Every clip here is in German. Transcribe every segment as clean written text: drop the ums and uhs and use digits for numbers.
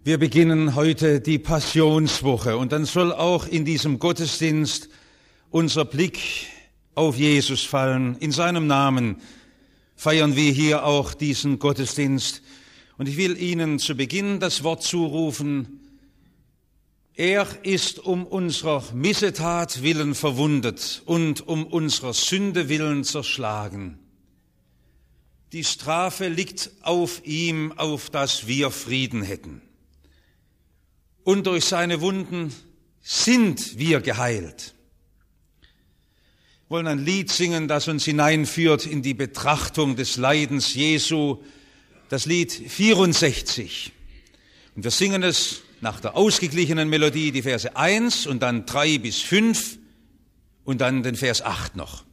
Wir beginnen heute die Passionswoche und dann soll auch in diesem Gottesdienst unser Blick auf Jesus fallen. In seinem Namen feiern wir hier auch diesen Gottesdienst. Und ich will Ihnen zu Beginn das Wort zurufen: Er ist um unserer Missetat willen verwundet und um unserer Sünde willen zerschlagen. Die Strafe liegt auf ihm, auf dass wir Frieden hätten. Und durch seine Wunden sind wir geheilt. Wir wollen ein Lied singen, das uns hineinführt in die Betrachtung des Leidens Jesu, das Lied 64. Und wir singen es nach der ausgeglichenen Melodie, die Verse 1 und dann 3 bis 5 und dann den Vers 8 noch.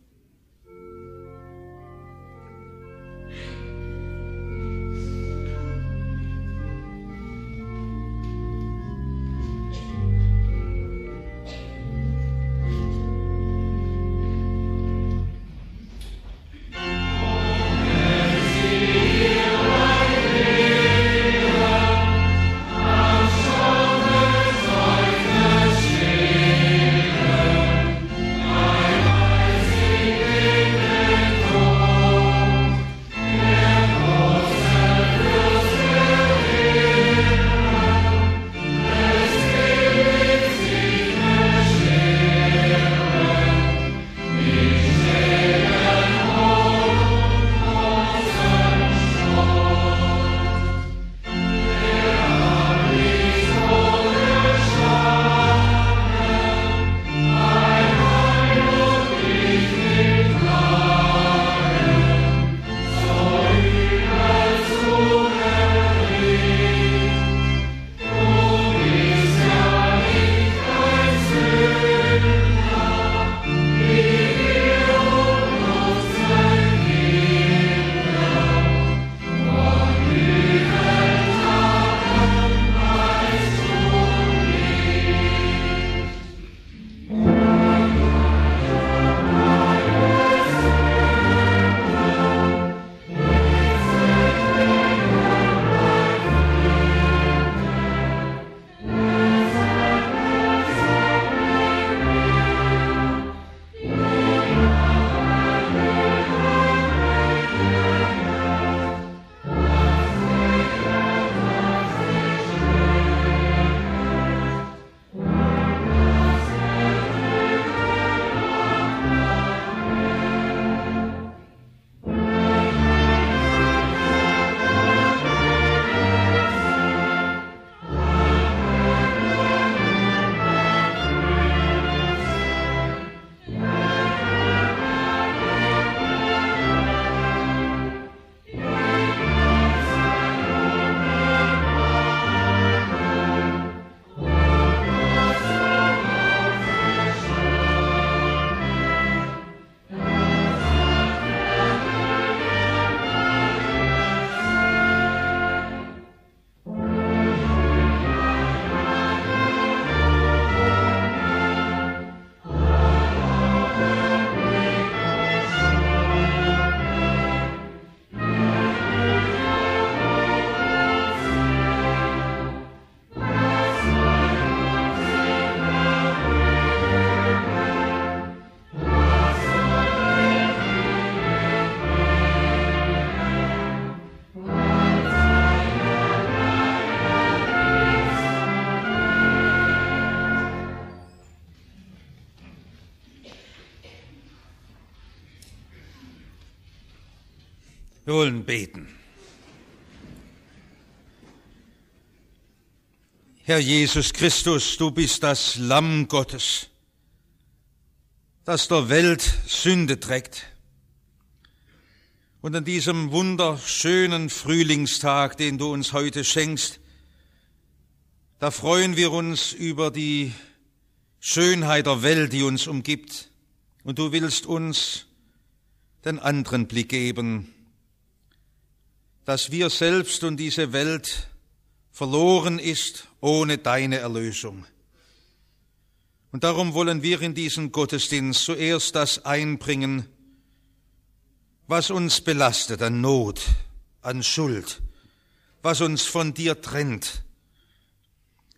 Wir wollen beten. Herr Jesus Christus, du bist das Lamm Gottes, das der Welt Sünde trägt. Und an diesem wunderschönen Frühlingstag, den du uns heute schenkst, da freuen wir uns über die Schönheit der Welt, die uns umgibt. Und du willst uns den anderen Blick geben, dass wir selbst und diese Welt verloren ist ohne deine Erlösung. Und darum wollen wir in diesen Gottesdienst zuerst das einbringen, was uns belastet an Not, an Schuld, was uns von dir trennt,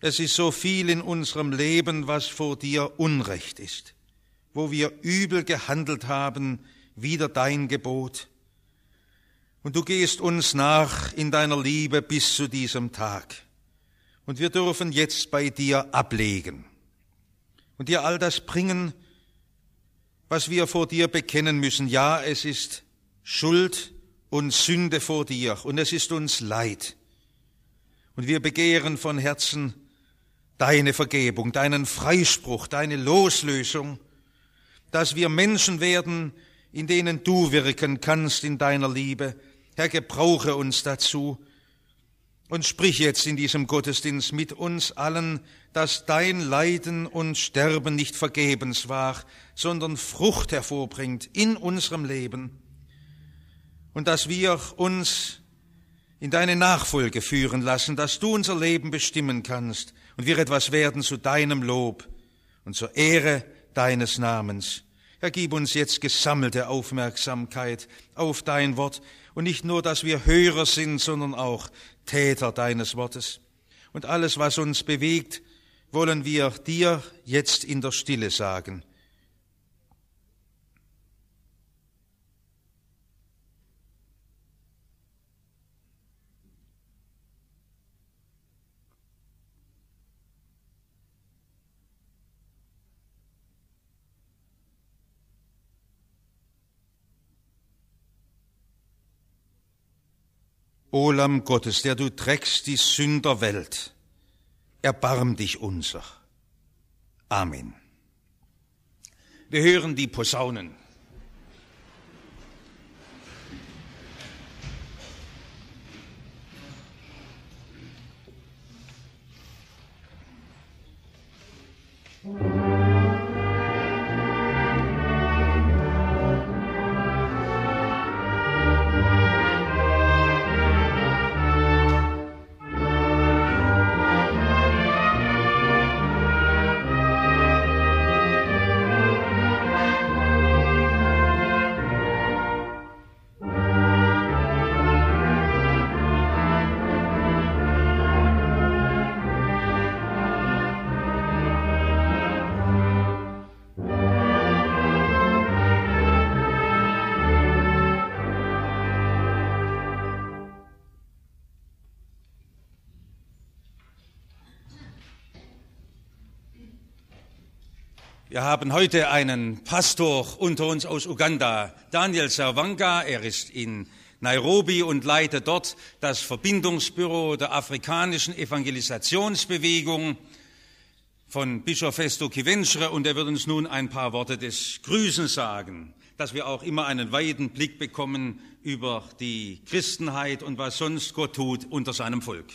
Es ist so viel in unserem Leben, was vor dir Unrecht ist, wo wir übel gehandelt haben, wider dein Gebot. Und du gehst uns nach in deiner Liebe bis zu diesem Tag. Und wir dürfen jetzt bei dir ablegen und dir all das bringen, was wir vor dir bekennen müssen. Ja, es ist Schuld und Sünde vor dir und es ist uns leid. Und wir begehren von Herzen deine Vergebung, deinen Freispruch, deine Loslösung, dass wir Menschen werden, in denen du wirken kannst in deiner Liebe. Herr, gebrauche uns dazu und sprich jetzt in diesem Gottesdienst mit uns allen, dass dein Leiden und Sterben nicht vergebens war, sondern Frucht hervorbringt in unserem Leben und dass wir uns in deine Nachfolge führen lassen, dass du unser Leben bestimmen kannst und wir etwas werden zu deinem Lob und zur Ehre deines Namens. Herr, gib uns jetzt gesammelte Aufmerksamkeit auf dein Wort und nicht nur, dass wir Hörer sind, sondern auch Täter deines Wortes. Und alles, was uns bewegt, wollen wir dir jetzt in der Stille sagen. O Lamm Gottes, der du trägst die Sünderwelt, erbarm dich unser. Amen. Wir hören die Posaunen. Wir haben heute einen Pastor unter uns aus Uganda, Daniel Serwanga. Er ist in Nairobi und leitet dort das Verbindungsbüro der afrikanischen Evangelisationsbewegung von Bischof Festo Kivenchre. Und er wird uns nun ein paar Worte des Grüßens sagen, dass wir auch immer einen weiten Blick bekommen über die Christenheit und was sonst Gott tut unter seinem Volk.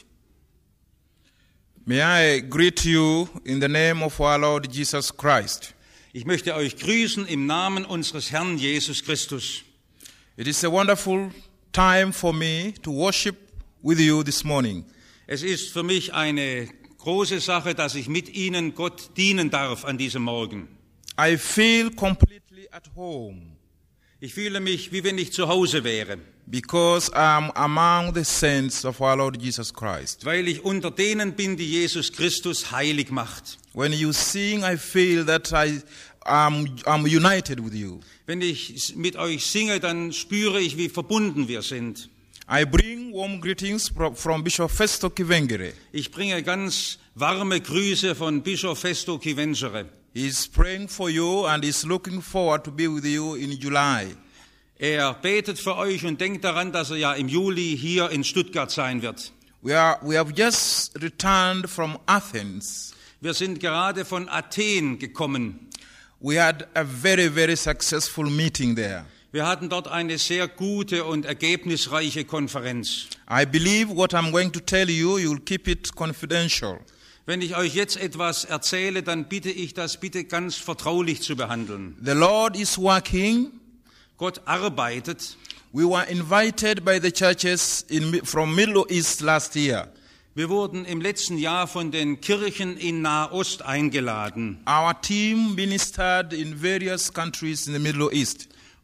May I greet you in the name of our Lord Jesus Christ. Ich möchte euch grüßen im Namen unseres Herrn Jesus Christus. It is a wonderful time for me to worship with you this morning. Es ist für mich eine große Sache, dass ich mit Ihnen Gott dienen darf an diesem Morgen. I feel completely at home. Ich fühle mich, wie wenn ich zu Hause wäre. Because I'm among the saints of our Lord Jesus Christ. Weil ich unter denen bin, die Jesus Christus heilig macht. When you sing, I feel that I'm united with you. Wenn ich mit euch singe, dann spüre ich, wie verbunden wir sind. I bring warm greetings from Bishop Festo Kivenchre. Ich bringe ganz warme Grüße von Bischof Festo Kivenchre. He is praying for you and is looking forward to be with you in July. Er betet für euch und denkt daran, dass er ja im Juli hier in Stuttgart sein wird. We have just returned from Athens. Wir sind gerade von Athen gekommen. We had a very, very successful meeting there. Wir hatten dort eine sehr gute und ergebnisreiche Konferenz. I believe what I'm going to tell you, you'll keep it confidential. Wenn ich euch jetzt etwas erzähle, dann bitte ich, das bitte ganz vertraulich zu behandeln. The Lord is working. Gott arbeitet. We were invited by the churches from Middle East last year. Wir wurden im letzten Jahr von den Kirchen in Nahost eingeladen. Our team ministered in various countries in the Middle East.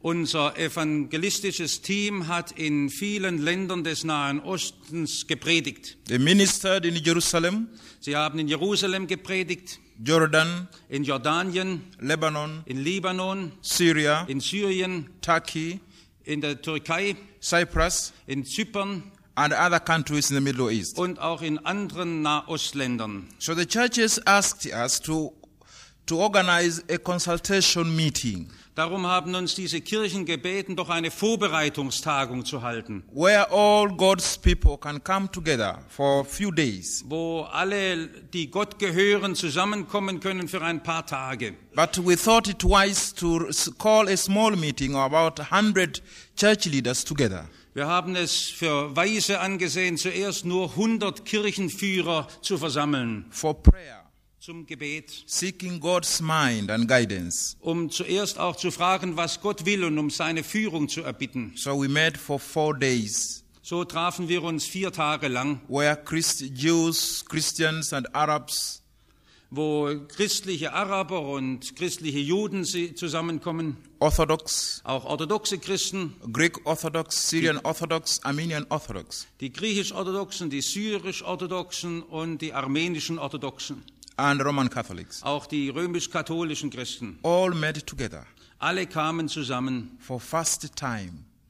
Unser evangelistisches Team hat in vielen Ländern des Nahen Ostens gepredigt. They ministered in Jerusalem, Sie haben in Jerusalem gepredigt, Jordan, in Jordanien, Lebanon, in Libanon, Syria, in Syrien, Turkey, in der Türkei, Cyprus, in Zypern and other countries in the Middle East. und auch in anderen Nahostländern. So the churches asked us to organize a consultation meeting Darum haben uns diese Kirchen gebeten, doch eine Vorbereitungstagung zu halten, where all God's people can come together for a few days. wo alle, die Gott gehören, zusammenkommen können für ein paar Tage. But we thought it wise to call a small meeting of about 100 church leaders together. Wir haben es für weise angesehen, zuerst nur 100 Kirchenführer zu versammeln For prayer, zum Gebet, seeking God's mind and guidance. um zuerst auch zu fragen, was Gott will und um seine Führung zu erbitten. So we met for 4 days, So trafen wir uns 4 Tage lang, where Jews, Christians and Arabs wo christliche Araber und christliche Juden zusammenkommen, Orthodox, auch orthodoxe Christen, Greek Orthodox, Syrian Orthodox, Armenian Orthodox, die griechisch-orthodoxen, die syrisch-orthodoxen und die armenischen Orthodoxen, and Roman Catholics. auch die römisch-katholischen Christen. All met together Alle kamen zusammen for fast time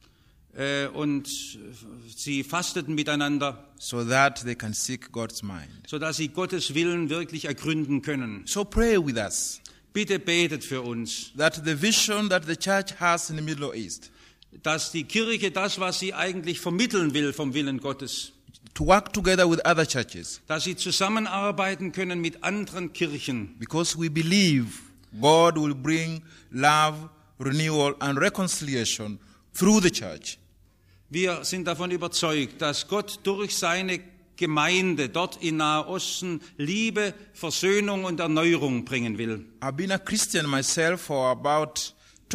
und sie fasteten miteinander, so that they can seek God's mind. sodass sie Gottes Willen wirklich ergründen können. So pray with us Bitte betet für uns, that the vision that the church has in the Middle East dass die Kirche das, was sie eigentlich vermitteln will vom Willen Gottes, to work together with other churches, dass sie zusammenarbeiten können mit anderen Kirchen, because we believe God will bring love, renewal and reconciliation through the church. Wir sind davon überzeugt, dass Gott durch seine Gemeinde dort in Nahosten Liebe, Versöhnung und Erneuerung bringen will. I've been a Christian myself for about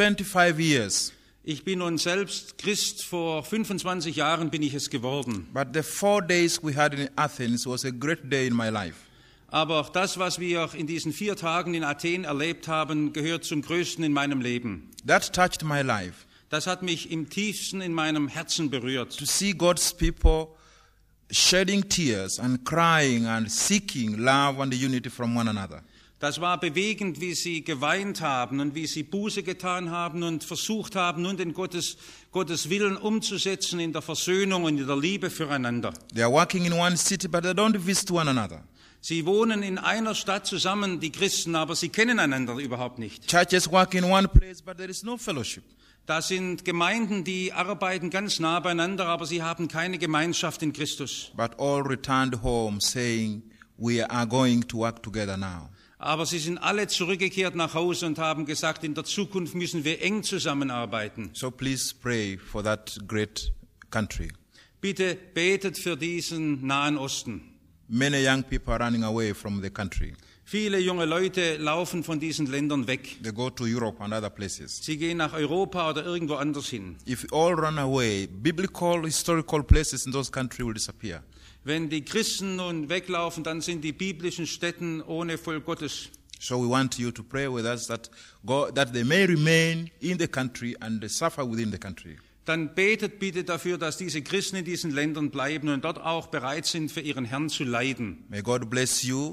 25 years, Ich bin nun selbst Christ, vor 25 Jahren bin ich es geworden. but the 4 days we had in Athens was a great day in my life. Aber das, was wir in diesen 4 Tagen in Athen erlebt haben, gehört zum Größten in meinem Leben. That touched my life. Das hat mich im tiefsten in meinem Herzen berührt. To see God's people shedding tears and crying and seeking love and unity from one another. Das war bewegend, wie sie geweint haben und wie sie Buße getan haben und versucht haben, nun den Gottes Willen umzusetzen in der Versöhnung und in der Liebe füreinander. They are working in one city, but they don't visit one another. Sie wohnen in einer Stadt zusammen, die Christen, aber sie kennen einander überhaupt nicht. Churches work in one place, but there is no fellowship. Das sind Gemeinden, die arbeiten ganz nah beieinander, aber sie haben keine Gemeinschaft in Christus. But all returned home saying, we are going to work together now. Aber sie sind alle zurückgekehrt nach Hause und haben gesagt, in der Zukunft müssen wir eng zusammenarbeiten. So please pray for that great country. Bitte betet für diesen Nahen Osten. Many young people are running away from the country. Viele junge Leute laufen von diesen Ländern weg. They go to Europe and other places. Sie gehen nach Europa oder irgendwo anders hin. If all run away, biblical, historical places in those countries will disappear. Wenn die Christen nun weglaufen, dann sind die biblischen Stätten ohne Volk Gottes. So we want you to pray with us that they may remain in the country and suffer within the country. Dann betet bitte dafür, dass diese Christen in diesen Ländern bleiben und dort auch bereit sind, für ihren Herrn zu leiden. May God bless you,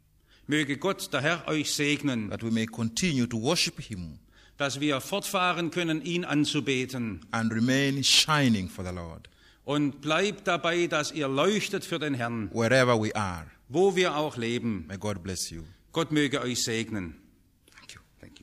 Möge Gott, der Herr, euch segnen, that we may continue to worship Him dass wir fortfahren können, ihn anzubeten. and remain shining for the Lord, Und bleibt dabei, dass ihr leuchtet für den Herrn, wherever we are. wo wir auch leben. May God bless you. Gott möge euch segnen. Thank you. Thank you.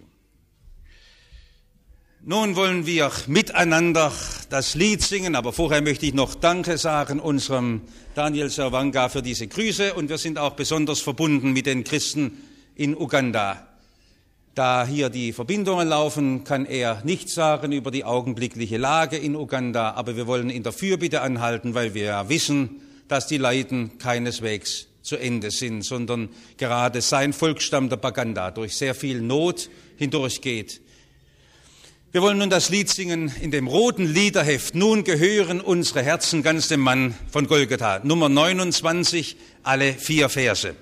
Nun wollen wir miteinander das Lied singen, aber vorher möchte ich noch Danke sagen unserem Daniel Serwanga für diese Grüße, und wir sind auch besonders verbunden mit den Christen in Uganda. Da hier die Verbindungen laufen, kann er nichts sagen über die augenblickliche Lage in Uganda, aber wir wollen in der Fürbitte anhalten, weil wir ja wissen, dass die Leiden keineswegs zu Ende sind, sondern gerade sein Volksstamm der Baganda durch sehr viel Not hindurchgeht. Wir wollen nun das Lied singen in dem roten Liederheft. Nun gehören unsere Herzen ganz dem Mann von Golgatha. Nummer 29, alle 4 Verse.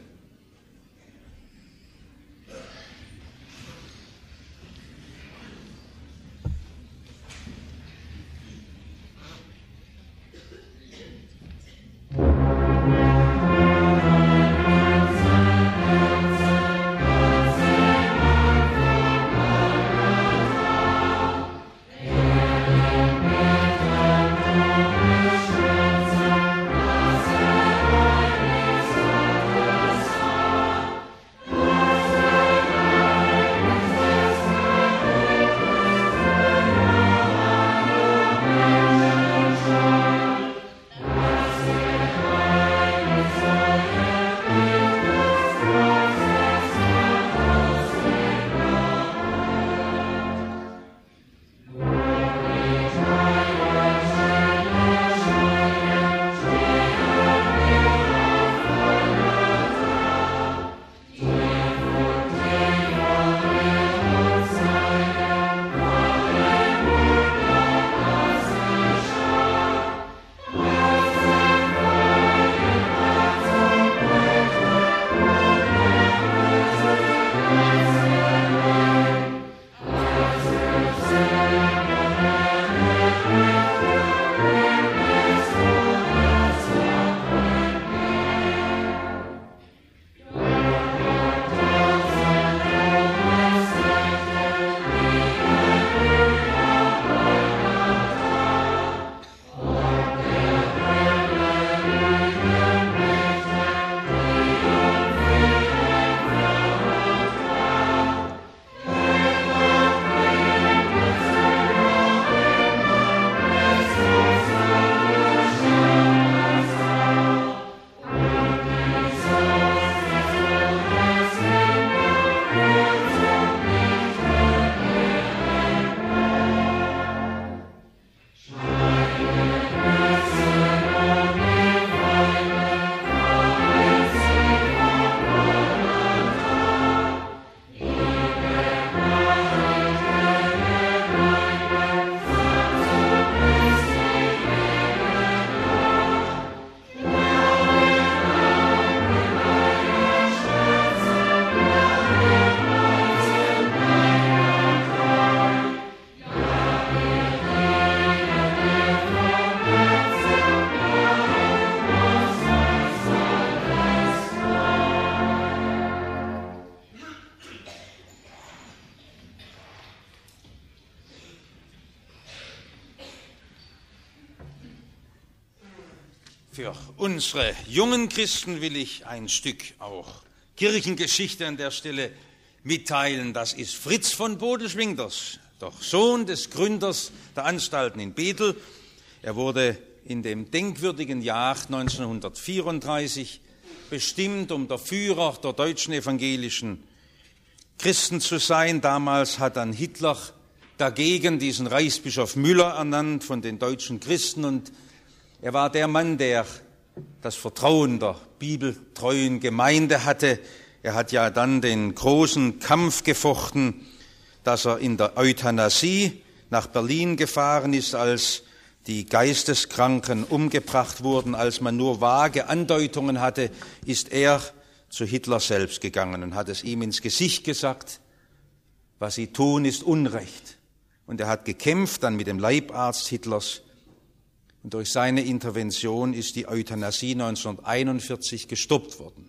Für unsere jungen Christen will ich ein Stück auch Kirchengeschichte an der Stelle mitteilen. Das ist Fritz von Bodelschwingh, doch Sohn des Gründers der Anstalten in Bethel. Er wurde in dem denkwürdigen Jahr 1934 bestimmt, um der Führer der deutschen evangelischen Christen zu sein. Damals hat dann Hitler dagegen diesen Reichsbischof Müller ernannt von den deutschen Christen, und er war der Mann, der das Vertrauen der bibeltreuen Gemeinde hatte. Er hat ja dann den großen Kampf gefochten, dass er in der Euthanasie nach Berlin gefahren ist, als die Geisteskranken umgebracht wurden. Als man nur vage Andeutungen hatte, ist er zu Hitler selbst gegangen und hat es ihm ins Gesicht gesagt: Was Sie tun, ist Unrecht. Und er hat gekämpft dann mit dem Leibarzt Hitlers. Und durch seine Intervention ist die Euthanasie 1941 gestoppt worden.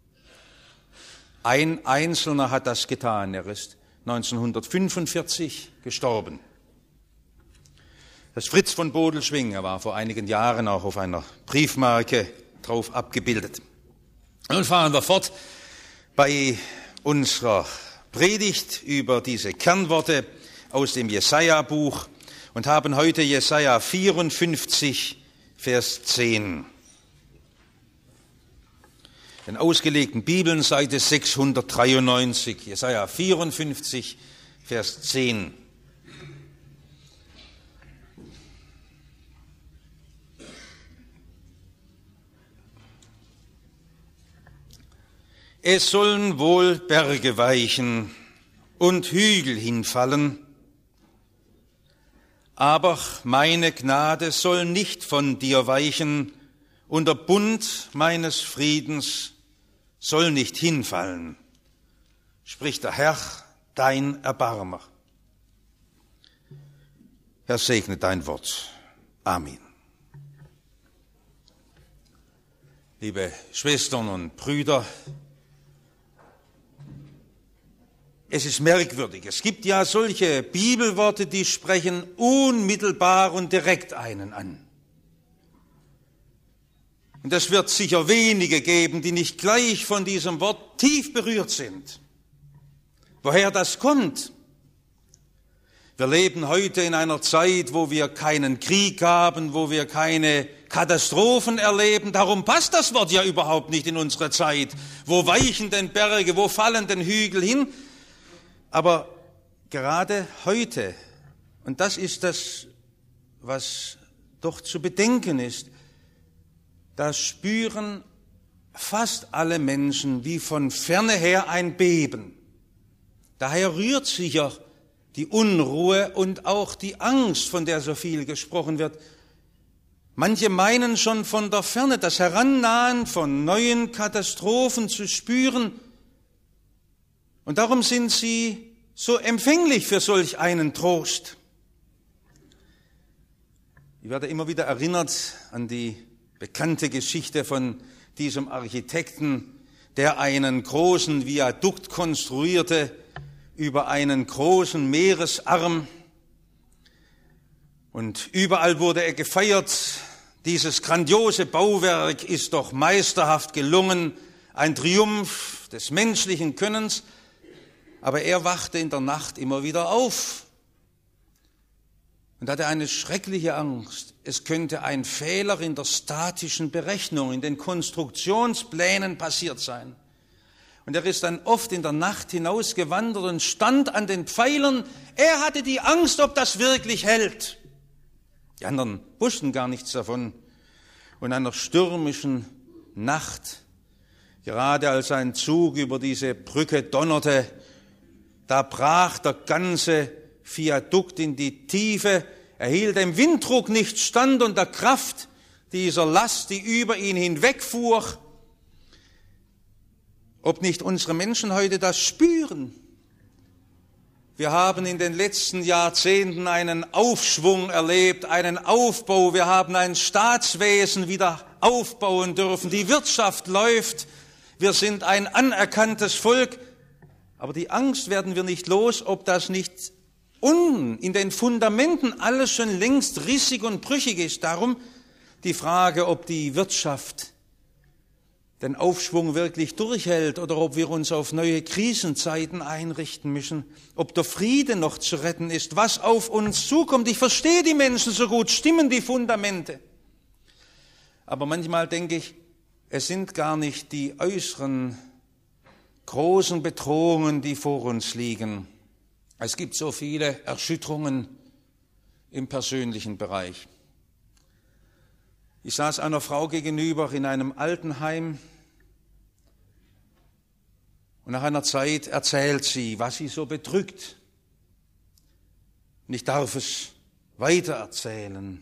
Ein Einzelner hat das getan. Er ist 1945 gestorben. Das ist Fritz von Bodelschwingh. Er war vor einigen Jahren auch auf einer Briefmarke drauf abgebildet. Nun fahren wir fort bei unserer Predigt über diese Kernworte aus dem Jesaja-Buch und haben heute Jesaja 54, Vers 10. Den ausgelegten Bibeln, Seite 693, Jesaja 54, Vers 10. Es sollen wohl Berge weichen und Hügel hinfallen, aber meine Gnade soll nicht von dir weichen und der Bund meines Friedens soll nicht hinfallen, spricht der Herr, dein Erbarmer. Herr, segne dein Wort. Amen. Liebe Schwestern und Brüder, es ist merkwürdig. Es gibt ja solche Bibelworte, die sprechen unmittelbar und direkt einen an. Und es wird sicher wenige geben, die nicht gleich von diesem Wort tief berührt sind. Woher das kommt? Wir leben heute in einer Zeit, wo wir keinen Krieg haben, wo wir keine Katastrophen erleben. Darum passt das Wort ja überhaupt nicht in unsere Zeit. Wo weichen denn Berge, wo fallen denn Hügel hin? Aber gerade heute, und das ist das, was doch zu bedenken ist, da spüren fast alle Menschen wie von ferne her ein Beben. Daher rührt sicher die Unruhe und auch die Angst, von der so viel gesprochen wird. Manche meinen schon von der Ferne das Herannahen von neuen Katastrophen zu spüren. Und darum sind sie so empfänglich für solch einen Trost. Ich werde immer wieder erinnert an die bekannte Geschichte von diesem Architekten, der einen großen Viadukt konstruierte über einen großen Meeresarm. Und überall wurde er gefeiert. Dieses grandiose Bauwerk ist doch meisterhaft gelungen, ein Triumph des menschlichen Könnens. Aber er wachte in der Nacht immer wieder auf und hatte eine schreckliche Angst. Es könnte ein Fehler in der statischen Berechnung, in den Konstruktionsplänen passiert sein. Und er ist dann oft in der Nacht hinausgewandert und stand an den Pfeilern. Er hatte die Angst, ob das wirklich hält. Die anderen wussten gar nichts davon. Und einer stürmischen Nacht, gerade als ein Zug über diese Brücke donnerte, da brach der ganze Viadukt in die Tiefe, er hielt dem Winddruck nicht stand und der Kraft dieser Last, die über ihn hinwegfuhr. Ob nicht unsere Menschen heute das spüren? Wir haben in den letzten Jahrzehnten einen Aufschwung erlebt, einen Aufbau. Wir haben ein Staatswesen wieder aufbauen dürfen. Die Wirtschaft läuft. Wir sind ein anerkanntes Volk. Aber die Angst werden wir nicht los, ob das nicht unten in den Fundamenten alles schon längst rissig und brüchig ist. Darum die Frage, ob die Wirtschaft den Aufschwung wirklich durchhält oder ob wir uns auf neue Krisenzeiten einrichten müssen, ob der Friede noch zu retten ist, was auf uns zukommt. Ich verstehe die Menschen so gut, stimmen die Fundamente. Aber manchmal denke ich, es sind gar nicht die äußeren großen Bedrohungen, die vor uns liegen. Es gibt so viele Erschütterungen im persönlichen Bereich. Ich saß einer Frau gegenüber in einem Altenheim und nach einer Zeit erzählt sie, was sie so bedrückt. Und ich darf es weitererzählen.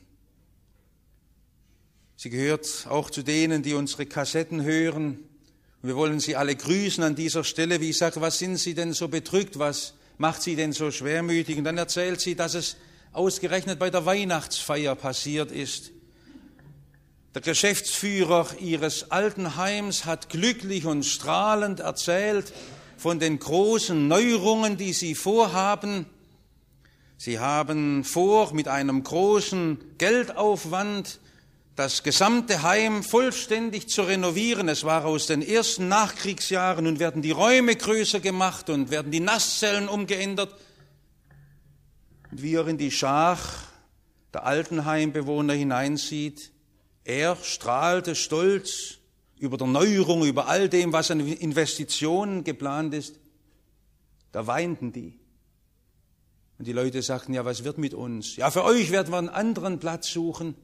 Sie gehört auch zu denen, die unsere Kassetten hören. Und wir wollen Sie alle grüßen an dieser Stelle. Wie ich sage, was sind Sie denn so bedrückt? Was macht Sie denn so schwermütig? Und dann erzählt sie, dass es ausgerechnet bei der Weihnachtsfeier passiert ist. Der Geschäftsführer ihres Altenheims hat glücklich und strahlend erzählt von den großen Neuerungen, die sie vorhaben. Sie haben vor, mit einem großen Geldaufwand das gesamte Heim vollständig zu renovieren. Es war aus den ersten Nachkriegsjahren. Nun werden die Räume größer gemacht und werden die Nasszellen umgeändert. Und wie er in die Schar der Altenheimbewohner hineinsieht, er strahlte stolz über der Neuerung, über all dem, was an Investitionen geplant ist. Da weinten die. Und die Leute sagten, ja, was wird mit uns? Ja, für euch werden wir einen anderen Platz suchen.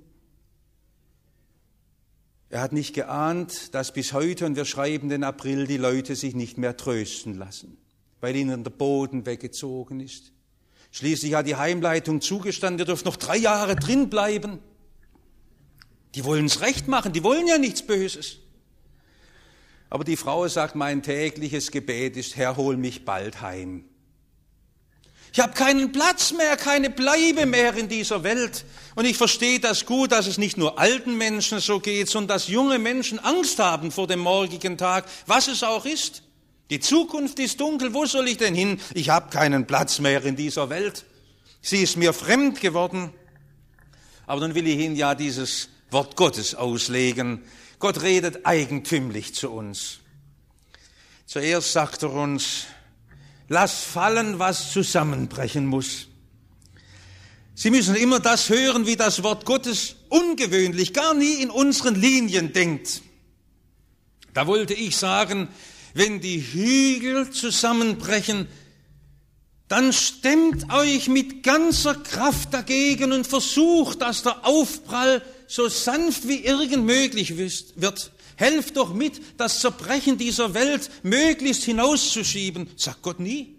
Er hat nicht geahnt, dass bis heute, und wir schreiben den April, die Leute sich nicht mehr trösten lassen, weil ihnen der Boden weggezogen ist. Schließlich hat die Heimleitung zugestanden, ihr dürft noch 3 Jahre drin bleiben. Die wollen es recht machen, die wollen ja nichts Böses. Aber die Frau sagt, mein tägliches Gebet ist, Herr, hol mich bald heim. Ich habe keinen Platz mehr, keine Bleibe mehr in dieser Welt. Und ich verstehe das gut, dass es nicht nur alten Menschen so geht, sondern dass junge Menschen Angst haben vor dem morgigen Tag, was es auch ist. Die Zukunft ist dunkel, wo soll ich denn hin? Ich habe keinen Platz mehr in dieser Welt. Sie ist mir fremd geworden. Aber dann will ich Ihnen ja dieses Wort Gottes auslegen. Gott redet eigentümlich zu uns. Zuerst sagt er uns, lass fallen, was zusammenbrechen muss. Sie müssen immer das hören, wie das Wort Gottes ungewöhnlich, gar nie in unseren Linien denkt. Da wollte ich sagen, wenn die Hügel zusammenbrechen, dann stemmt euch mit ganzer Kraft dagegen und versucht, dass der Aufprall so sanft wie irgend möglich wird. Helft doch mit, das Zerbrechen dieser Welt möglichst hinauszuschieben. Sagt Gott nie.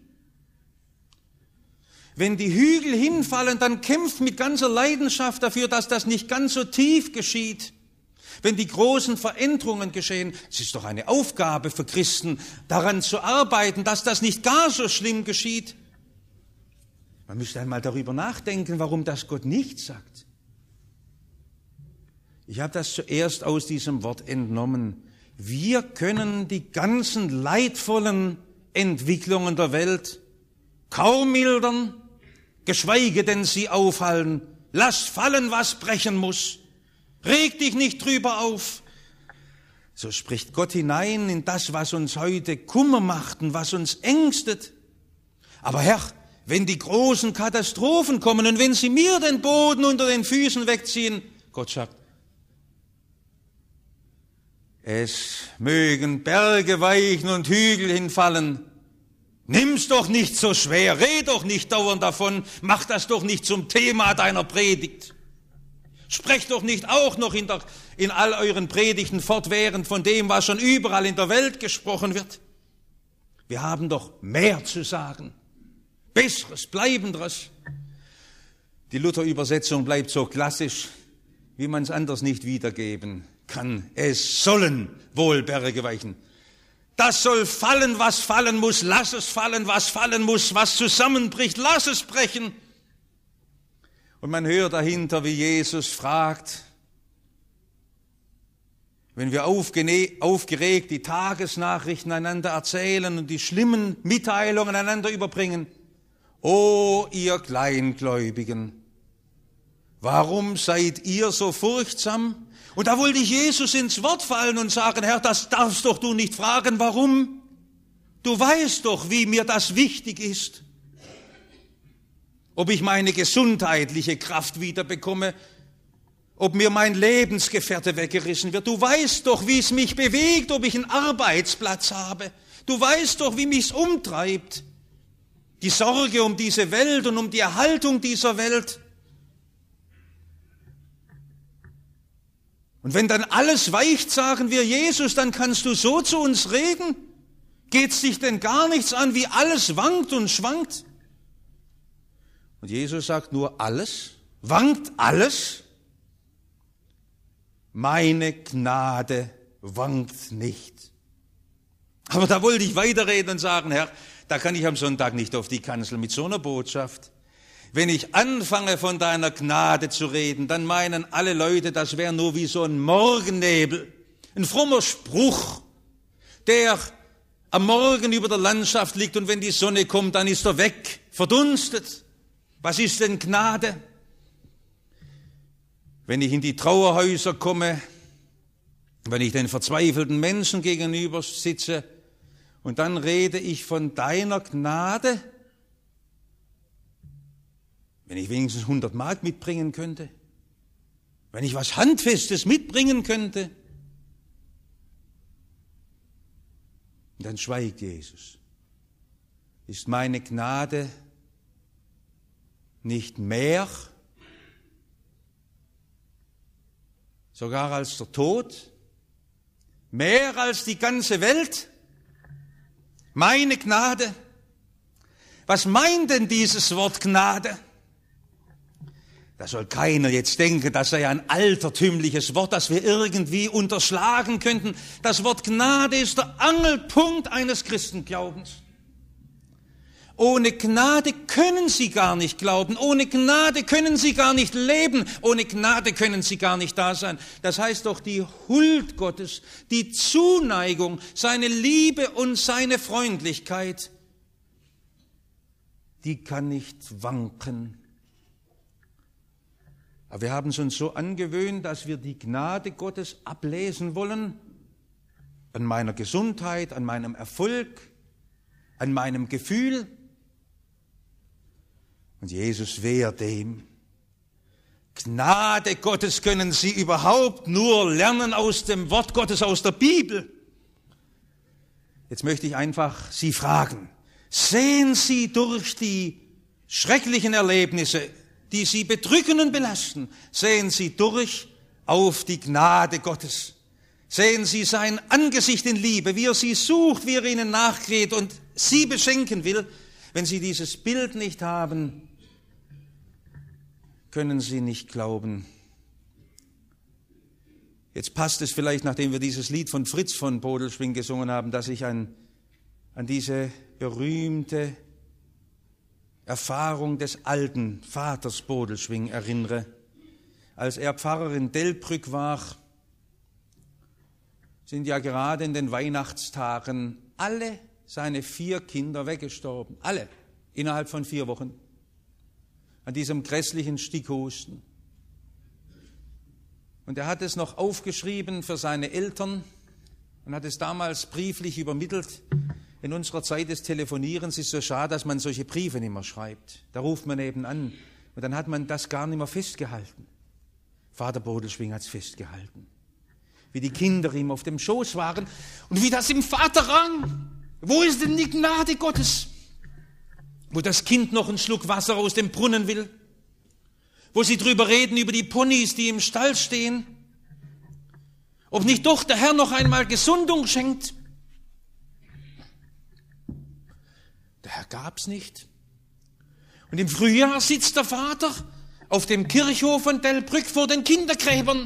Wenn die Hügel hinfallen, dann kämpft mit ganzer Leidenschaft dafür, dass das nicht ganz so tief geschieht. Wenn die großen Veränderungen geschehen, es ist doch eine Aufgabe für Christen, daran zu arbeiten, dass das nicht gar so schlimm geschieht. Man müsste einmal darüber nachdenken, warum das Gott nicht sagt. Ich habe das zuerst aus diesem Wort entnommen. Wir können die ganzen leidvollen Entwicklungen der Welt kaum mildern, geschweige denn sie aufhalten. Lass fallen, was brechen muss. Reg dich nicht drüber auf. So spricht Gott hinein in das, was uns heute Kummer macht und was uns ängstet. Aber Herr, wenn die großen Katastrophen kommen und wenn sie mir den Boden unter den Füßen wegziehen, Gott sagt, es mögen Berge weichen und Hügel hinfallen. Nimm's doch nicht so schwer, red doch nicht dauernd davon, mach das doch nicht zum Thema deiner Predigt. Sprecht doch nicht auch noch in all euren Predigten fortwährend von dem, was schon überall in der Welt gesprochen wird. Wir haben doch mehr zu sagen, Besseres, Bleibenderes. Die Luther-Übersetzung bleibt so klassisch, wie man es anders nicht wiedergeben kann. Es sollen wohl Berge weichen. Das soll fallen, was fallen muss. Lass es fallen, was fallen muss. Was zusammenbricht, lass es brechen. Und man hört dahinter, wie Jesus fragt, wenn wir aufgeregt die Tagesnachrichten einander erzählen und die schlimmen Mitteilungen einander überbringen, O ihr Kleingläubigen, warum seid ihr so furchtsam? Und da wollte ich Jesus ins Wort fallen und sagen, Herr, das darfst doch du nicht fragen, warum? Du weißt doch, wie mir das wichtig ist. Ob ich meine gesundheitliche Kraft wiederbekomme, ob mir mein Lebensgefährte weggerissen wird. Du weißt doch, wie es mich bewegt, ob ich einen Arbeitsplatz habe. Du weißt doch, wie mich's umtreibt. Die Sorge um diese Welt und um die Erhaltung dieser Welt. Und wenn dann alles weicht, sagen wir, Jesus, dann kannst du so zu uns reden? Geht's dich denn gar nichts an, wie alles wankt und schwankt? Und Jesus sagt nur, alles? Wankt alles? Meine Gnade wankt nicht. Aber da wollte ich weiterreden und sagen, Herr, da kann ich am Sonntag nicht auf die Kanzel mit so einer Botschaft. Wenn ich anfange, von deiner Gnade zu reden, dann meinen alle Leute, das wäre nur wie so ein Morgennebel, ein frommer Spruch, der am Morgen über der Landschaft liegt und wenn die Sonne kommt, dann ist er weg, verdunstet. Was ist denn Gnade? Wenn ich in die Trauerhäuser komme, wenn ich den verzweifelten Menschen gegenüber sitze und dann rede ich von deiner Gnade, wenn ich wenigstens 100 Mark mitbringen könnte, wenn ich was Handfestes mitbringen könnte, und dann schweigt Jesus. Ist meine Gnade nicht mehr, sogar als der Tod, mehr als die ganze Welt? Meine Gnade? Was meint denn dieses Wort Gnade? Da soll keiner jetzt denken, das sei ein altertümliches Wort, das wir irgendwie unterschlagen könnten. Das Wort Gnade ist der Angelpunkt eines Christenglaubens. Ohne Gnade können Sie gar nicht glauben, ohne Gnade können Sie gar nicht leben, ohne Gnade können Sie gar nicht da sein. Das heißt doch, die Huld Gottes, die Zuneigung, seine Liebe und seine Freundlichkeit, die kann nicht wanken. Aber wir haben es uns so angewöhnt, dass wir die Gnade Gottes ablesen wollen an meiner Gesundheit, an meinem Erfolg, an meinem Gefühl. Und Jesus wehrt dem. Gnade Gottes können Sie überhaupt nur lernen aus dem Wort Gottes, aus der Bibel. Jetzt möchte ich einfach Sie fragen, sehen Sie durch die schrecklichen Erlebnisse, die Sie bedrücken und belasten, sehen Sie durch auf die Gnade Gottes. Sehen Sie sein Angesicht in Liebe, wie er Sie sucht, wie er Ihnen nachgeht und Sie beschenken will. Wenn Sie dieses Bild nicht haben, können Sie nicht glauben. Jetzt passt es vielleicht, nachdem wir dieses Lied von Fritz von Bodelschwingh gesungen haben, dass ich an diese berühmte Erfahrung des alten Vaters Bodelschwingh erinnere. Als er Pfarrer in Delbrück war, sind ja gerade in den Weihnachtstagen alle seine 4 Kinder weggestorben. Alle. Innerhalb von 4 Wochen. An diesem grässlichen Stickhusten. Und er hat es noch aufgeschrieben für seine Eltern und hat es damals brieflich übermittelt. In unserer Zeit des Telefonierens ist es so schade, dass man solche Briefe nicht mehr schreibt. Da ruft man eben an und dann hat man das gar nicht mehr festgehalten. Vater Bodelschwingh hat es festgehalten. Wie die Kinder ihm auf dem Schoß waren und wie das im Vater rang. Wo ist denn die Gnade Gottes? Wo das Kind noch einen Schluck Wasser aus dem Brunnen will? Wo sie drüber reden, über die Ponys, die im Stall stehen? Ob nicht doch der Herr noch einmal Gesundung schenkt? Der Herr gab's nicht. Und im Frühjahr sitzt der Vater auf dem Kirchhof von Delbrück vor den Kindergräbern.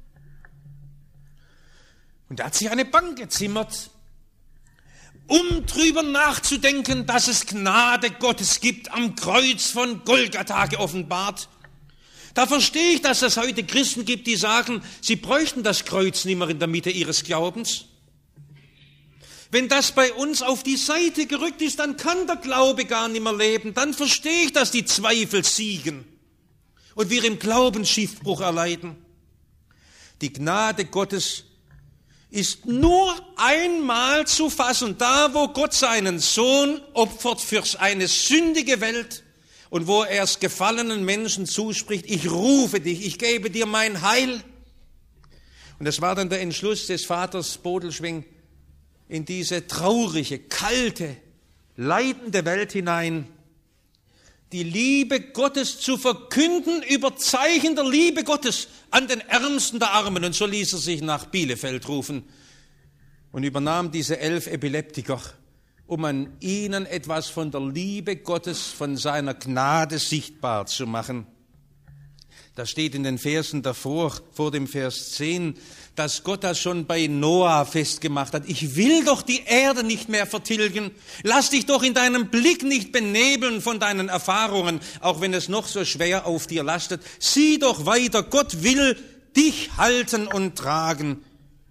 Und er hat sich eine Bank gezimmert, um drüber nachzudenken, dass es Gnade Gottes gibt, am Kreuz von Golgatha geoffenbart. Da verstehe ich, dass es heute Christen gibt, die sagen, sie bräuchten das Kreuz nicht mehr in der Mitte ihres Glaubens. Wenn das bei uns auf die Seite gerückt ist, dann kann der Glaube gar nicht mehr leben. Dann verstehe ich, dass die Zweifel siegen. und wir im Glauben Schiffbruch erleiden. Die Gnade Gottes ist nur einmal zu fassen, da wo Gott seinen Sohn opfert für eine sündige Welt und wo er es gefallenen Menschen zuspricht, ich rufe dich, ich gebe dir mein Heil. Und das war dann der Entschluss des Vaters Bodelschwingh, in diese traurige, kalte, leidende Welt hinein die Liebe Gottes zu verkünden über Zeichen der Liebe Gottes an den Ärmsten der Armen. Und so ließ er sich nach Bielefeld rufen und übernahm diese 11 Epileptiker, um an ihnen etwas von der Liebe Gottes, von seiner Gnade sichtbar zu machen. Da steht in den Versen davor, vor dem Vers 10, dass Gott das schon bei Noah festgemacht hat. Ich will doch die Erde nicht mehr vertilgen. Lass dich doch in deinem Blick nicht benebeln von deinen Erfahrungen, auch wenn es noch so schwer auf dir lastet. Sieh doch weiter, Gott will dich halten und tragen.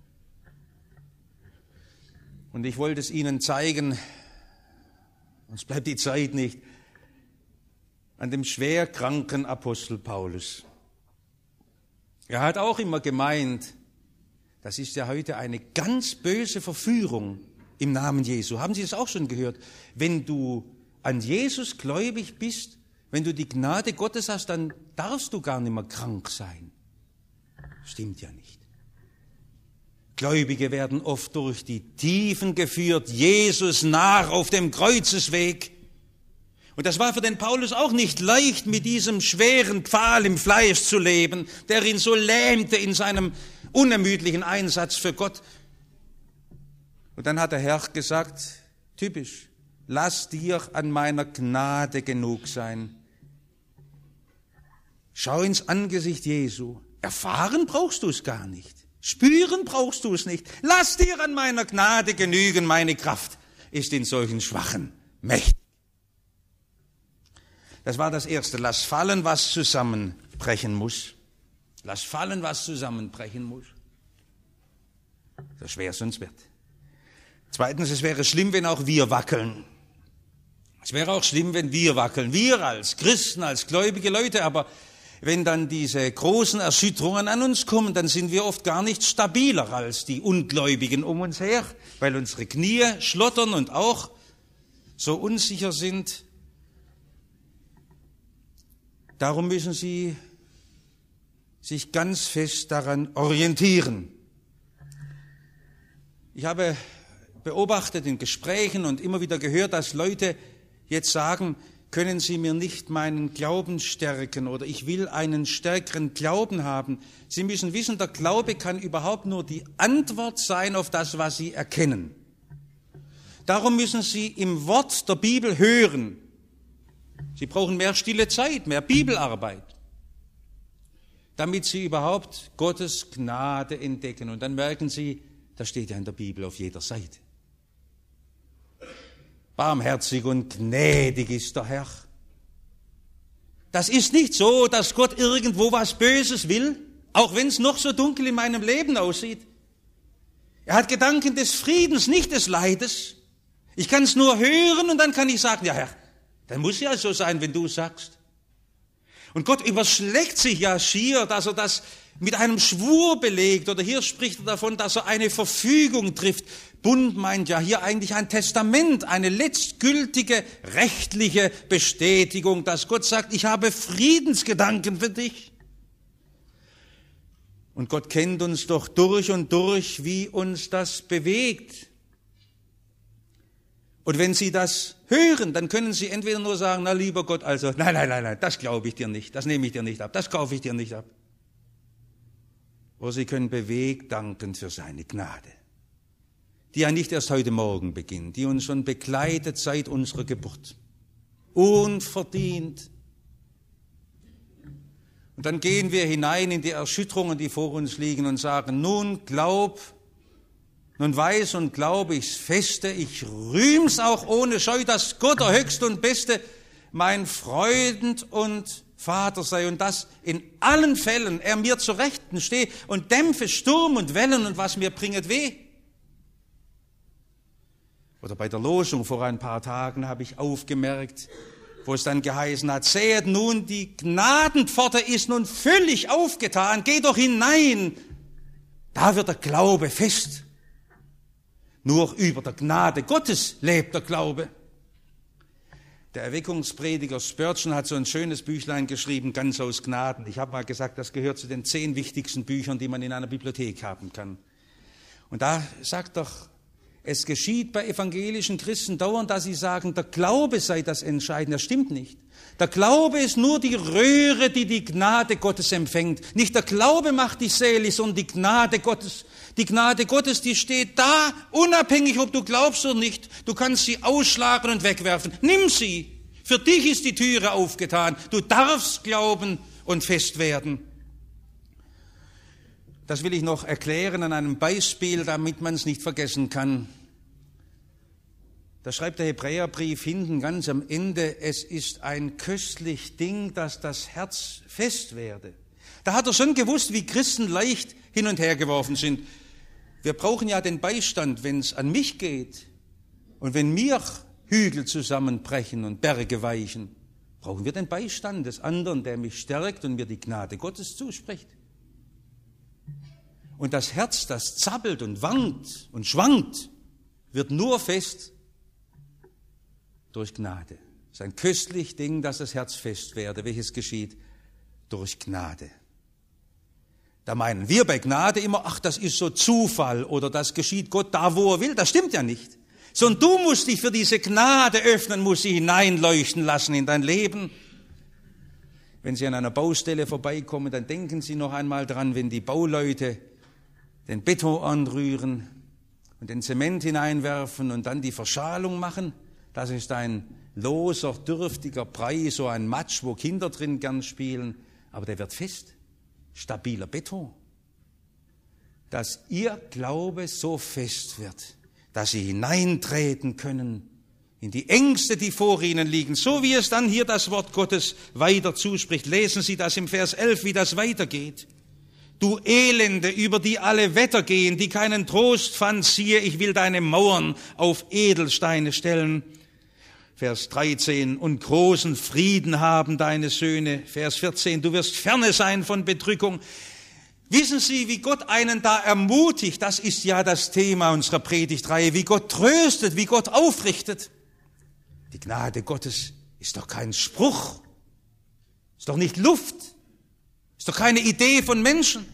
Und ich wollte es Ihnen zeigen, uns bleibt die Zeit nicht, an dem schwer kranken Apostel Paulus. Er hat auch immer gemeint, das ist ja heute eine ganz böse Verführung im Namen Jesu. Haben Sie es auch schon gehört? Wenn du an Jesus gläubig bist, wenn du die Gnade Gottes hast, dann darfst du gar nicht mehr krank sein. Stimmt ja nicht. Gläubige werden oft durch die Tiefen geführt, Jesus nach auf dem Kreuzesweg. Und das war für den Paulus auch nicht leicht, mit diesem schweren Pfahl im Fleisch zu leben, der ihn so lähmte in seinem unermüdlichen Einsatz für Gott. Und dann hat der Herr gesagt, typisch, lass dir an meiner Gnade genug sein. Schau ins Angesicht Jesu. Erfahren brauchst du es gar nicht. Spüren brauchst du es nicht. Lass dir an meiner Gnade genügen, meine Kraft ist in solchen Schwachen mächtig. Das war das Erste. Lass fallen, was zusammenbrechen muss. Lass fallen, was zusammenbrechen muss. So schwer es uns wird. Zweitens, es wäre schlimm, wenn auch wir wackeln. Es wäre auch schlimm, wenn wir wackeln. Wir als Christen, als gläubige Leute, aber wenn dann diese großen Erschütterungen an uns kommen, dann sind wir oft gar nicht stabiler als die Ungläubigen um uns her, weil unsere Knie schlottern und auch so unsicher sind. Darum müssen Sie sich ganz fest daran orientieren. Ich habe beobachtet in Gesprächen und immer wieder gehört, dass Leute jetzt sagen, können Sie mir nicht meinen Glauben stärken oder ich will einen stärkeren Glauben haben. Sie müssen wissen, der Glaube kann überhaupt nur die Antwort sein auf das, was Sie erkennen. Darum müssen Sie im Wort der Bibel hören. Sie brauchen mehr stille Zeit, mehr Bibelarbeit, damit Sie überhaupt Gottes Gnade entdecken. Und dann merken Sie, das steht ja in der Bibel auf jeder Seite. Barmherzig und gnädig ist der Herr. Das ist nicht so, dass Gott irgendwo was Böses will, auch wenn es noch so dunkel in meinem Leben aussieht. Er hat Gedanken des Friedens, nicht des Leides. Ich kann es nur hören und dann kann ich sagen, ja Herr, dann muss ja so sein, wenn du sagst. Und Gott überschlägt sich ja schier, dass er das mit einem Schwur belegt. Oder hier spricht er davon, dass er eine Verfügung trifft. Bund meint ja hier eigentlich ein Testament, eine letztgültige rechtliche Bestätigung, dass Gott sagt, ich habe Friedensgedanken für dich. Und Gott kennt uns doch durch und durch, wie uns das bewegt. Und wenn Sie das hören, dann können Sie entweder nur sagen, na lieber Gott, also nein, das glaube ich dir nicht, das nehme ich dir nicht ab, das kaufe ich dir nicht ab. Oder Sie können bewegt danken für seine Gnade, die ja nicht erst heute Morgen beginnt, die uns schon begleitet seit unserer Geburt. Unverdient. Und dann gehen wir hinein in die Erschütterungen, die vor uns liegen und sagen, nun weiß und glaube ich's feste, ich rühm's auch ohne Scheu, dass Gott der Höchste und Beste mein Freund und Vater sei und dass in allen Fällen er mir zur Rechten stehe und dämpfe Sturm und Wellen und was mir bringet weh. Oder bei der Losung vor ein paar Tagen habe ich aufgemerkt, wo es dann geheißen hat, sehet nun, die Gnadenpforte ist nun völlig aufgetan, geht doch hinein. Da wird der Glaube fest. Nur über der Gnade Gottes lebt der Glaube. Der Erweckungsprediger Spurgeon hat so ein schönes Büchlein geschrieben, ganz aus Gnaden. Ich habe mal gesagt, das gehört zu den 10 wichtigsten Büchern, die man in einer Bibliothek haben kann. Und da sagt doch, es geschieht bei evangelischen Christen dauernd, dass sie sagen, der Glaube sei das Entscheidende. Das stimmt nicht. Der Glaube ist nur die Röhre, die die Gnade Gottes empfängt. Nicht der Glaube macht dich selig, sondern die Gnade Gottes. Die Gnade Gottes, die steht da, unabhängig, ob du glaubst oder nicht. Du kannst sie ausschlagen und wegwerfen. Nimm sie. Für dich ist die Türe aufgetan. Du darfst glauben und fest werden. Das will ich noch erklären an einem Beispiel, damit man es nicht vergessen kann. Da schreibt der Hebräerbrief hinten ganz am Ende, es ist ein köstlich Ding, dass das Herz fest werde. Da hat er schon gewusst, wie Christen leicht hin und her geworfen sind. Wir brauchen ja den Beistand, wenn es an mich geht. Und wenn mir Hügel zusammenbrechen und Berge weichen, brauchen wir den Beistand des anderen, der mich stärkt und mir die Gnade Gottes zuspricht. Und das Herz, das zappelt und wankt und schwankt, wird nur fest durch Gnade. Es ist ein köstlich Ding, dass das Herz fest werde. Welches geschieht? Durch Gnade. Da meinen wir bei Gnade immer, ach, das ist so Zufall oder das geschieht Gott da, wo er will. Das stimmt ja nicht. Sondern du musst dich für diese Gnade öffnen, musst sie hineinleuchten lassen in dein Leben. Wenn Sie an einer Baustelle vorbeikommen, dann denken Sie noch einmal dran, wenn die Bauleute den Beton anrühren und den Zement hineinwerfen und dann die Verschalung machen. Das ist ein loser, dürftiger Brei, so ein Matsch, wo Kinder drin gern spielen. Aber der wird fest, stabiler Beton. Dass Ihr Glaube so fest wird, dass Sie hineintreten können in die Ängste, die vor Ihnen liegen. So wie es dann hier das Wort Gottes weiter zuspricht. Lesen Sie das im Vers 11, wie das weitergeht. Du Elende, über die alle Wetter gehen, die keinen Trost fand, siehe, ich will deine Mauern auf Edelsteine stellen. Vers 13, und großen Frieden haben deine Söhne. Vers 14, du wirst ferne sein von Bedrückung. Wissen Sie, wie Gott einen da ermutigt? Das ist ja das Thema unserer Predigtreihe. Wie Gott tröstet, wie Gott aufrichtet. Die Gnade Gottes ist doch kein Spruch. Ist doch nicht Luft. Ist doch keine Idee von Menschen.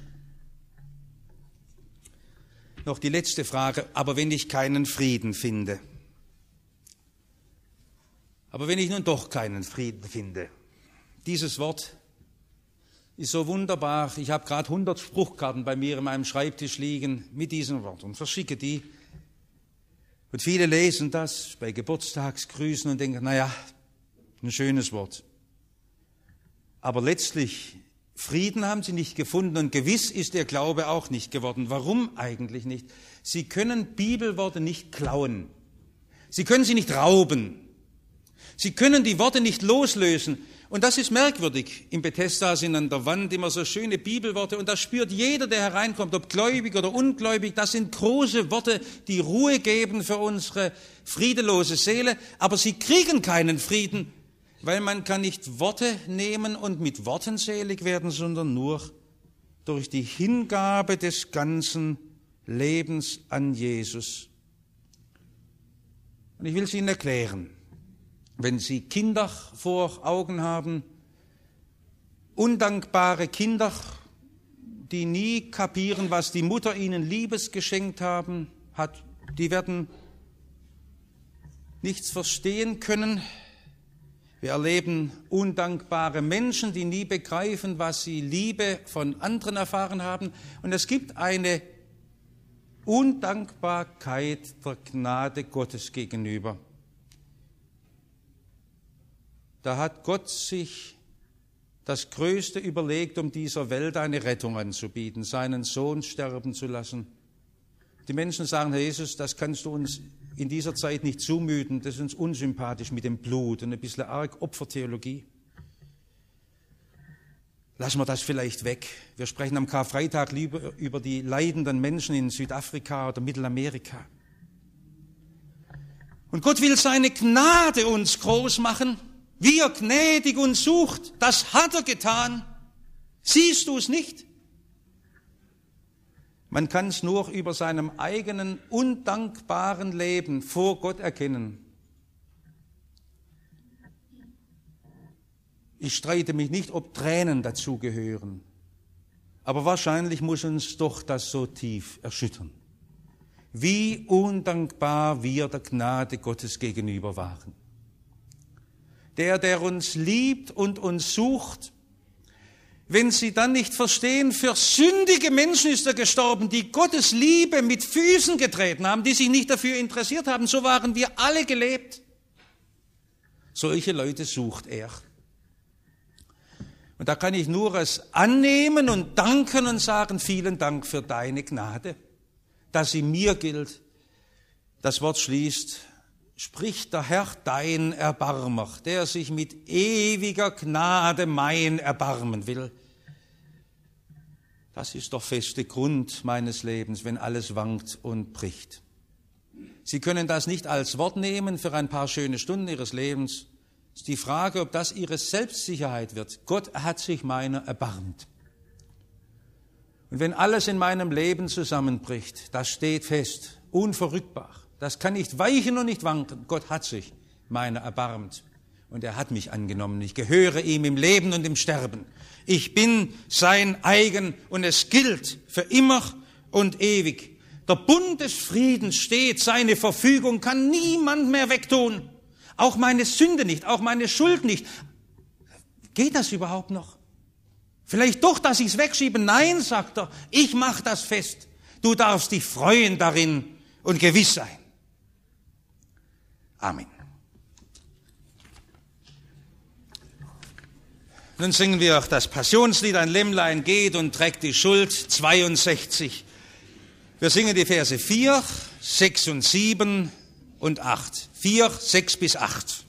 Noch die letzte Frage, aber wenn ich keinen Frieden finde? Aber wenn ich nun doch keinen Frieden finde? Dieses Wort ist so wunderbar. Ich habe gerade 100 Spruchkarten bei mir in meinem Schreibtisch liegen mit diesem Wort und verschicke die. Und viele lesen das bei Geburtstagsgrüßen und denken, naja, ein schönes Wort. Aber letztlich Frieden haben sie nicht gefunden und gewiss ist ihr Glaube auch nicht geworden. Warum eigentlich nicht? Sie können Bibelworte nicht klauen. Sie können sie nicht rauben. Sie können die Worte nicht loslösen. Und das ist merkwürdig. Im Bethesda sind an der Wand immer so schöne Bibelworte und das spürt jeder, der hereinkommt, ob gläubig oder ungläubig. Das sind große Worte, die Ruhe geben für unsere friedelose Seele. Aber sie kriegen keinen Frieden, weil man kann nicht Worte nehmen und mit Worten selig werden, sondern nur durch die Hingabe des ganzen Lebens an Jesus. Und ich will es Ihnen erklären. Wenn Sie Kinder vor Augen haben, undankbare Kinder, die nie kapieren, was die Mutter ihnen Liebes geschenkt hat, die werden nichts verstehen können. Wir erleben undankbare Menschen, die nie begreifen, was sie Liebe von anderen erfahren haben. Und es gibt eine Undankbarkeit der Gnade Gottes gegenüber. Da hat Gott sich das Größte überlegt, um dieser Welt eine Rettung anzubieten, seinen Sohn sterben zu lassen. Die Menschen sagen, Herr Jesus, das kannst du uns in dieser Zeit nicht zumuten, das ist uns unsympathisch mit dem Blut und ein bisschen arg Opfertheologie. Lassen wir das vielleicht weg. Wir sprechen am Karfreitag lieber über die leidenden Menschen in Südafrika oder Mittelamerika. Und Gott will seine Gnade uns groß machen. wie er gnädig uns sucht, das hat er getan. Siehst du es nicht? Man kann es nur über seinem eigenen undankbaren Leben vor Gott erkennen. Ich streite mich nicht, ob Tränen dazugehören, aber wahrscheinlich muss uns doch das so tief erschüttern, wie undankbar wir der Gnade Gottes gegenüber waren. Der uns liebt und uns sucht, wenn Sie dann nicht verstehen, für sündige Menschen ist er gestorben, die Gottes Liebe mit Füßen getreten haben, die sich nicht dafür interessiert haben, so waren wir alle gelebt. Solche Leute sucht er. Und da kann ich nur es annehmen und danken und sagen, vielen Dank für deine Gnade, dass sie mir gilt. Das Wort schließt, spricht der Herr dein Erbarmer, der sich mit ewiger Gnade mein erbarmen will. Das ist der feste Grund meines Lebens, wenn alles wankt und bricht. Sie können das nicht als Wort nehmen für ein paar schöne Stunden Ihres Lebens. Es ist die Frage, ob das Ihre Selbstsicherheit wird. Gott hat sich meiner erbarmt. Und wenn alles in meinem Leben zusammenbricht, das steht fest, unverrückbar. Das kann nicht weichen und nicht wanken. Gott hat sich meiner erbarmt. Und er hat mich angenommen. Ich gehöre ihm im Leben und im Sterben. Ich bin sein eigen und es gilt für immer und ewig. Der Bund des Friedens steht, seine Verfügung kann niemand mehr wegtun. Auch meine Sünde nicht, auch meine Schuld nicht. Geht das überhaupt noch? Vielleicht doch, dass ich es wegschiebe. Nein, sagt er, ich mache das fest. Du darfst dich freuen darin und gewiss sein. Amen. Nun singen wir das Passionslied, ein Lämmlein geht und trägt die Schuld, 62. Wir singen die Verse 4, 6 und 7 und 8. 4, 6 bis 8.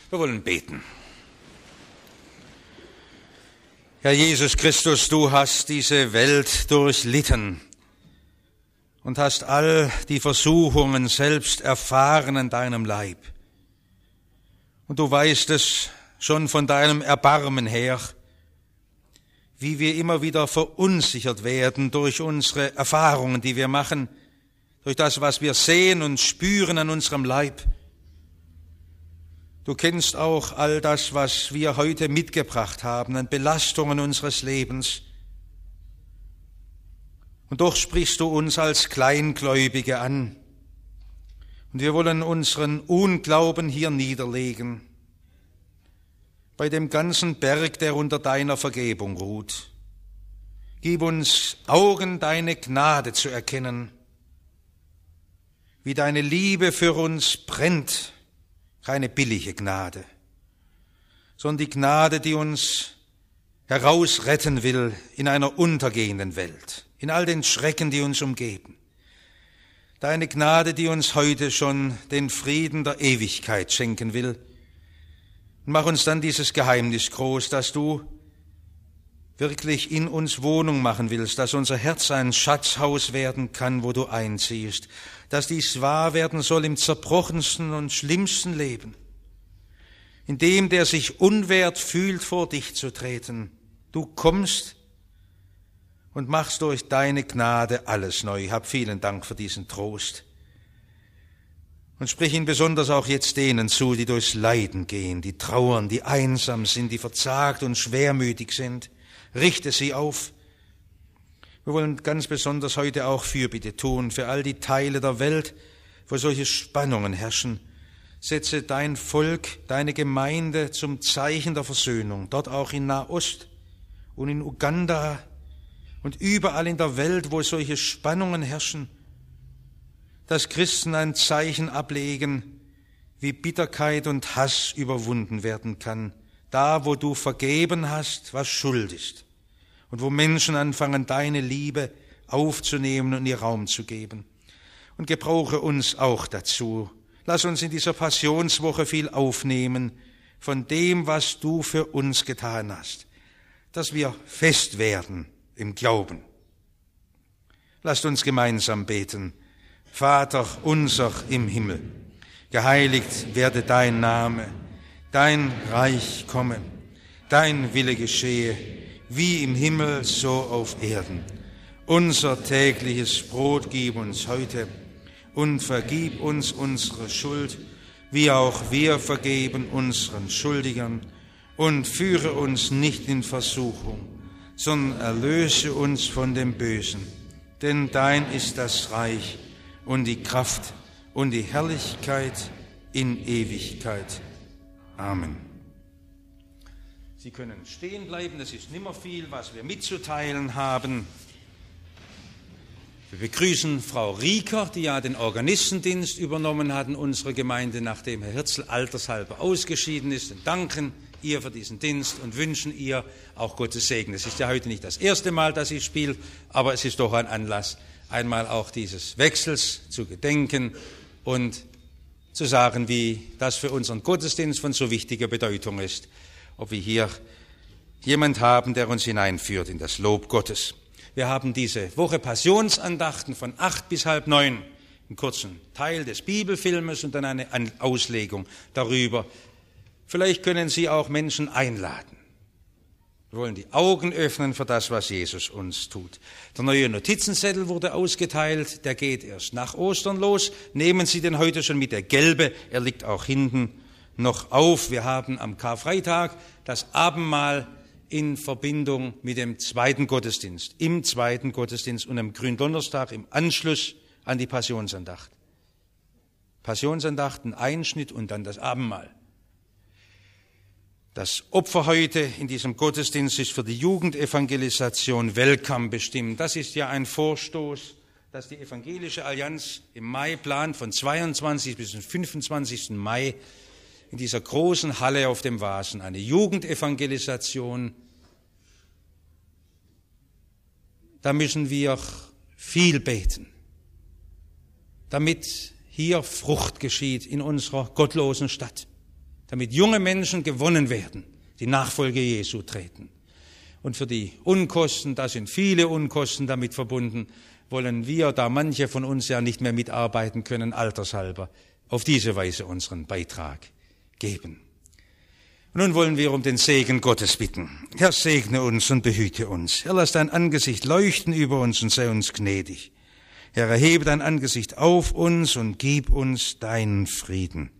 Wir wollen beten. Herr Jesus Christus, du hast diese Welt durchlitten und hast all die Versuchungen selbst erfahren an deinem Leib. Und du weißt es schon von deinem Erbarmen her, wie wir immer wieder verunsichert werden durch unsere Erfahrungen, die wir machen, durch das, was wir sehen und spüren an unserem Leib. Du kennst auch all das, was wir heute mitgebracht haben an Belastungen unseres Lebens. Und doch sprichst du uns als Kleingläubige an. Und wir wollen unseren Unglauben hier niederlegen, bei dem ganzen Berg, der unter deiner Vergebung ruht. Gib uns Augen, deine Gnade zu erkennen, wie deine Liebe für uns brennt, keine billige Gnade, sondern die Gnade, die uns herausretten will in einer untergehenden Welt, in all den Schrecken, die uns umgeben. Deine Gnade, die uns heute schon den Frieden der Ewigkeit schenken will. Und mach uns dann dieses Geheimnis groß, dass du wirklich in uns Wohnung machen willst, dass unser Herz ein Schatzhaus werden kann, wo du einziehst, dass dies wahr werden soll im zerbrochensten und schlimmsten Leben, in dem, der sich unwert fühlt, vor dich zu treten. Du kommst und machst durch deine Gnade alles neu. Hab vielen Dank für diesen Trost. Und sprich ihn besonders auch jetzt denen zu, die durchs Leiden gehen, die trauern, die einsam sind, die verzagt und schwermütig sind. Richte sie auf. Wir wollen ganz besonders heute auch Fürbitte tun für all die Teile der Welt, wo solche Spannungen herrschen. Setze dein Volk, deine Gemeinde zum Zeichen der Versöhnung, dort auch in Nahost und in Uganda und überall in der Welt, wo solche Spannungen herrschen, dass Christen ein Zeichen ablegen, wie Bitterkeit und Hass überwunden werden kann, da, wo du vergeben hast, was Schuld ist. Und wo Menschen anfangen, deine Liebe aufzunehmen und ihr Raum zu geben. Und gebrauche uns auch dazu. Lass uns in dieser Passionswoche viel aufnehmen von dem, was du für uns getan hast, dass wir fest werden im Glauben. Lasst uns gemeinsam beten. Vater unser im Himmel, geheiligt werde dein Name, dein Reich komme, dein Wille geschehe, wie im Himmel, so auf Erden. Unser tägliches Brot gib uns heute und vergib uns unsere Schuld, wie auch wir vergeben unseren Schuldigern. Und führe uns nicht in Versuchung, sondern erlöse uns von dem Bösen. Denn dein ist das Reich und die Kraft und die Herrlichkeit in Ewigkeit. Amen. Sie können stehen bleiben, es ist nimmer viel, was wir mitzuteilen haben. Wir begrüßen Frau Rieker, die ja den Organistendienst übernommen hat in unserer Gemeinde, nachdem Herr Hirzel altershalber ausgeschieden ist, und danken ihr für diesen Dienst und wünschen ihr auch Gottes Segen. Es ist ja heute nicht das erste Mal, dass sie spielt, aber es ist doch ein Anlass, einmal auch dieses Wechsels zu gedenken und zu sagen, wie das für unseren Gottesdienst von so wichtiger Bedeutung ist, ob wir hier jemand haben, der uns hineinführt in das Lob Gottes. Wir haben diese Woche Passionsandachten von 8 bis halb 9, einen kurzen Teil des Bibelfilmes und dann eine Auslegung darüber. Vielleicht können Sie auch Menschen einladen. Wir wollen die Augen öffnen für das, was Jesus uns tut. Der neue Notizenzettel wurde ausgeteilt, der geht erst nach Ostern los. Nehmen Sie den heute schon mit, der gelbe, er liegt auch hinten noch auf. Wir haben am Karfreitag das Abendmahl in Verbindung mit dem zweiten Gottesdienst, im zweiten Gottesdienst und am Gründonnerstag im Anschluss an die Passionsandacht. Passionsandacht, ein Einschnitt und dann das Abendmahl. Das Opfer heute in diesem Gottesdienst ist für die Jugendevangelisation Welcome bestimmt. Das ist ja ein Vorstoß, dass die Evangelische Allianz im Mai plant, von 22 bis zum 25. Mai in dieser großen Halle auf dem Wasen, eine Jugendevangelisation. Da müssen wir viel beten, damit hier Frucht geschieht in unserer gottlosen Stadt. damit junge Menschen gewonnen werden, die Nachfolge Jesu treten. Und für die Unkosten, da sind viele Unkosten damit verbunden, wollen wir, da manche von uns ja nicht mehr mitarbeiten können, altershalber, auf diese Weise unseren Beitrag geben. Nun wollen wir um den Segen Gottes bitten. Herr, segne uns und behüte uns. Herr, lass dein Angesicht leuchten über uns und sei uns gnädig. Herr, erhebe dein Angesicht auf uns und gib uns deinen Frieden.